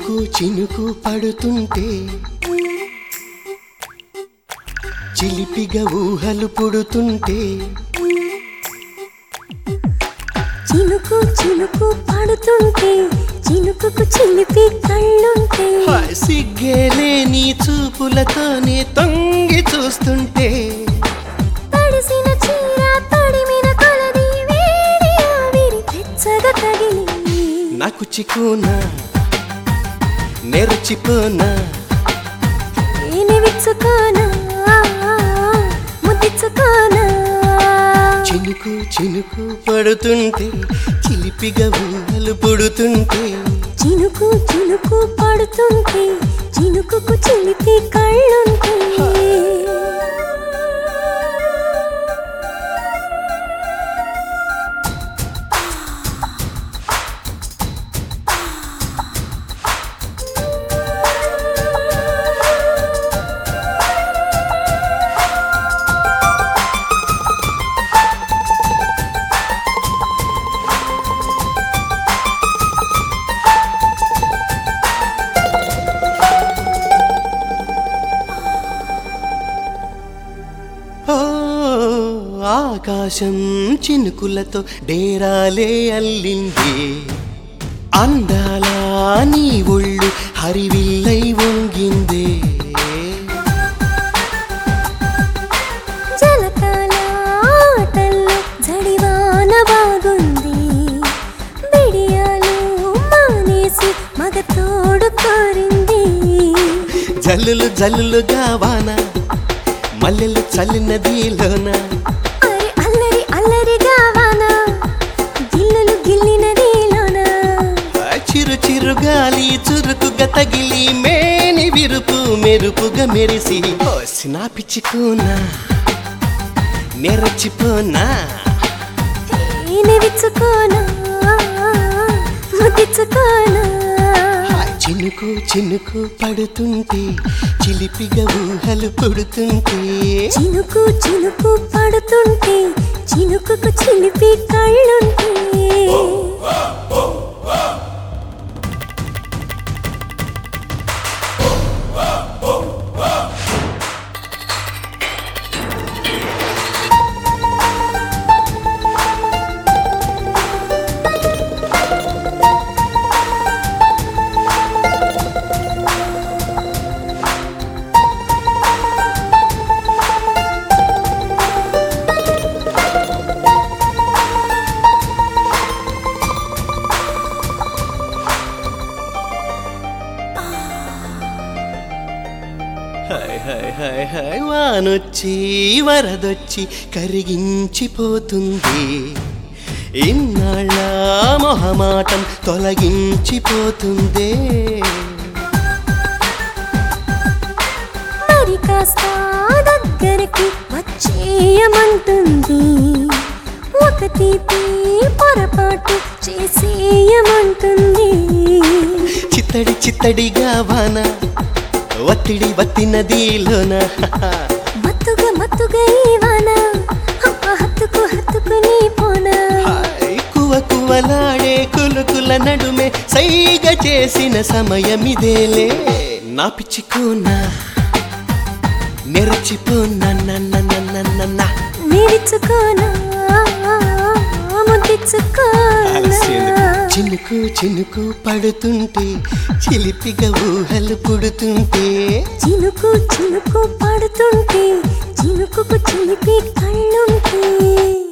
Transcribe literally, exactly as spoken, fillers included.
చినుకు చినుకు పడుతుంటే చిలిపిగా ఊహలు పుడుతుంటే చినుకు చినుకు పడుతుంటే చినుకుకు చిలిపి కళ్ళుంటే సిగ్గేలే నీ చూపులతోనే తొంగి చూస్తుంటే తడిసిన చీర తడిమిన కొలది వేడి ఆవిరి వెచ్చగా తగిలి నాకు చిక్కునా నెరచిపోనా నేను విచ్చుకోనా ముద్దిచ్చుకోనా చినుకు చినుకు పడుతుంటే చిలిపిగా ఊహలు పుడుతుంటే చినుకు చినుకు పడుతుంటే చినుకుకు చిలిపి కళ్ళుంటే ఆకాశం చినుకులతో డేరాలే అల్లింది అందాల నీ ఒళ్ళు హరివిల్లై వంగింది జలకాల ఆటల్లో జడివాన బాగుంది బిడియాలు మానేసి మగ తోడు కోరింది జల్లులు జల్లులుగా వాన మల్లెలు చల్లినదిలోన అల్లరి అల్లరిగా వాన గిల్లులు గిల్లినదిలోన చిరు చిరు గాలి చురుకుగా తగిలి మేని విరుపు మెరుపుగా మెరిసి నా పిచ్చుకోనా నెరచిపోనా నేను విచ్చుకోనా ముద్దిచ్చుకోనా చినుకు చినుకు పడుతుంటే చిలిపిగా ఊహలు పుడుతుంటే చినుకు చినుకు పడుతుంటే చినుకుకు చిలిపి కళ్ళుంటే హాయ్ హాయ్ హాయ్ హాయ్ వానొచ్చి వరదొచ్చి కరిగించిపోతుంది ఇన్నాళ్ళ మొహమాటం తొలగించిపోతుంది మరి కాస్త దగ్గరికి వచ్చేయమంటుంది ఒక తీపి పొరపాటు చేసేయమంటుంది చిత్తడి చిత్తడిగా వాన ఒత్తిడి వత్తినదిలోన మత్తుగా మత్తుగా ఈ వాన హత్తుకు హత్తుకుని పోనా కువ కువలాడే కులుకుల నడుమే సైగ చేసిన సమయమిదేలే నా పిచ్చుకోనా నెరచిపోనా నన్న నేరిచ్చుకోనా ముద్దిచ్చుకోనా చినుకు చినుకు పడుతుంటే చిలిపిగా ఊహలు పుడుతుంటే చినుకు చినుకు పడుతుంటే చినుకుకు చిలిపి కళ్ళుంటే